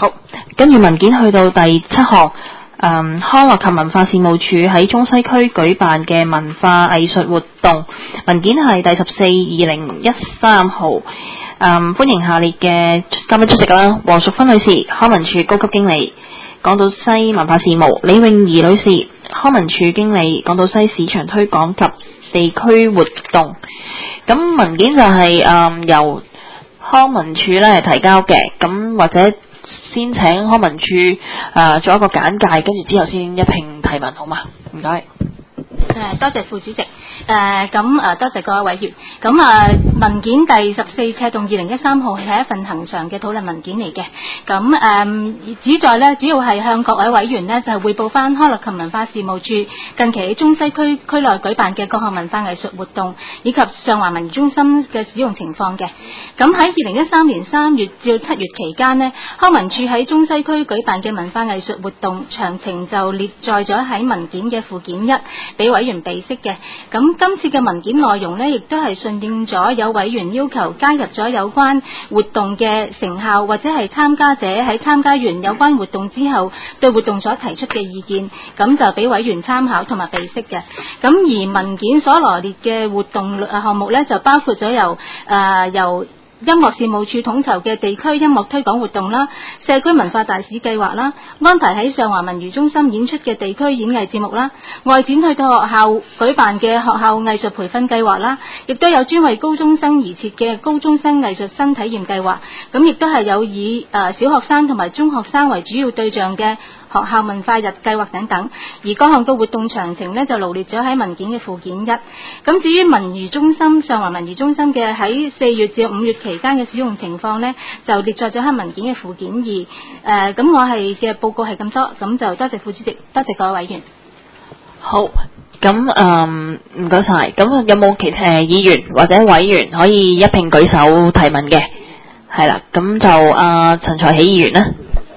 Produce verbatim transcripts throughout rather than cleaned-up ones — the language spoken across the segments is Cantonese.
好，跟住文件去到第七項。嗯，康樂及文化事務署喺中西區舉辦嘅文化藝術活動，文件係第十四二零一三號。嗯，歡迎下列嘅嘉賓出席啦。黃淑芬女士，康文署高級經理，港島西文化事務；李詠儀女士，康文署經理，港島西市場推廣及地區活動。咁文件就係、是、嗯由康文署咧提交嘅，咁或者先請康文署誒、呃、做一個簡介，跟住之後先一併提問，好嗎？唔該。 誒，多謝副主席。誒、呃，咁誒，多謝各位委員。咁啊，文件第十四尺動二零一三號係一份恆常嘅討論文件嚟嘅。咁誒、呃，旨在咧，主要係向各位委員呢，就係匯報翻康樂及文化事務處近期喺中西區區內舉辦嘅各項文化藝術活動，以及上環文娛中心嘅使用情況嘅。咁喺二零一三年三月至七月期間呢，康文署喺中西區舉辦嘅文化藝術活動詳情就列載咗喺文件嘅附件一，俾委員備悉嘅。咁今次嘅文件內容呢，亦都係順應咗有委員要求加入咗有關活動嘅成效，或者係參加者喺參加完有關活動之後對活動所提出嘅意見，咁就俾委員參考同埋備悉嘅。咁而文件所羅列嘅活動項目呢，就包括咗由誒、呃、由音樂事務處統籌嘅地區音樂推廣活動啦，社區文化大使計劃啦，安排喺上環文娛中心演出嘅地區演藝節目啦，外展去到學校舉辦嘅學校藝術培訓計劃啦，亦都有專為高中生而設嘅高中生藝術新體驗計劃，咁亦都係有以誒、呃、小學生同埋中學生為主要對象嘅學校文化日計劃等等，而各項嘅活動詳情呢，就羅列咗喺文件嘅附件一。咁至於文娛中心上環文娛中心嘅喺四月至五月期間嘅使用情況呢，就列載咗喺文件嘅附件二。誒、呃，咁我係嘅報告係咁多，咁就多謝副主席，多謝各位委員。 好，咁誒唔該晒。咁有冇其他議員或者委員可以一併舉手提問嘅？係啦，咁就阿陳才喜議員啦。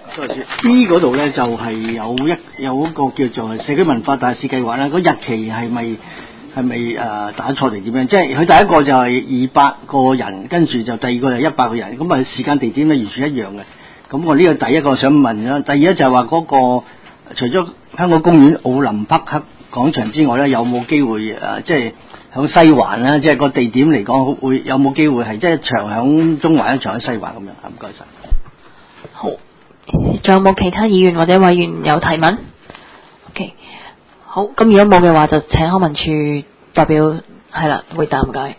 B 嗰度咧就係、是、有一有一個叫做社區文化大使計劃啦，個日期係咪係咪誒打錯定點樣？即係佢第一個就係二百個人，跟住就第二個就一百個人，咁啊時間地點咧完全一樣嘅。咁我呢個第一個想問啦，第二咧就係話嗰個除咗香港公園奧林匹克廣場之外咧，有冇機會誒、呃、即係響西環啦？即係個地點嚟講，會有冇機會係即係一場響中環，一場喺西環咁樣？唔該晒。 好。仲有冇其他議員或者委員有提問 ？OK， 好，咁如果冇嘅話，就請康文署代表係啦回答唔該。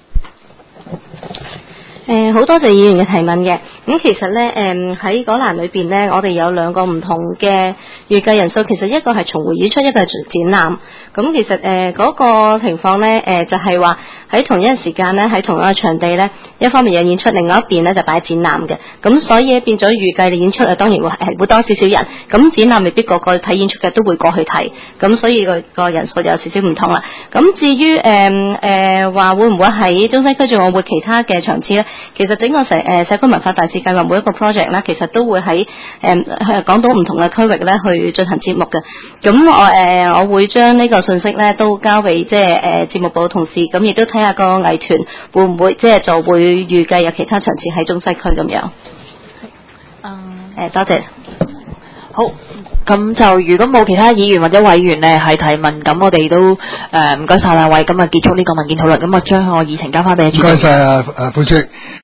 誒，好多謝議員嘅提問嘅。咁其實咧，誒喺嗰欄裏邊咧，我哋有兩個唔同嘅預計人數。其實一個係重回演出，一個係展覽。咁其實誒嗰個情況咧，誒就係話喺同一個時間咧，喺同一個場地咧，一方面有演出，另外一邊咧就擺展覽嘅。咁所以變咗預計嘅演出啊，當然會係會多少少人。咁展覽未必個個睇演出嘅都會過去睇。咁所以個個人數就有少少唔同啦。咁至於誒誒話會唔會喺中西區仲有會其他嘅場次咧？其實整個社誒社區文化大使計劃每一個 project 咧，其實都會喺誒講到唔同嘅區域咧去進行節目嘅。咁我誒、呃、我會將呢個信息咧都交俾即係誒節目部嘅同事，咁亦都睇下個藝團會唔會即係就會預計有其他場次喺中西區咁樣。嗯誒、呃、多謝。 好，咁就如果冇其他議員或者委員咧係提問，咁我哋都誒唔該晒兩位，咁啊結束呢個文件討論，咁啊將我議程交翻俾主席。 唔該晒啊，誒副主席。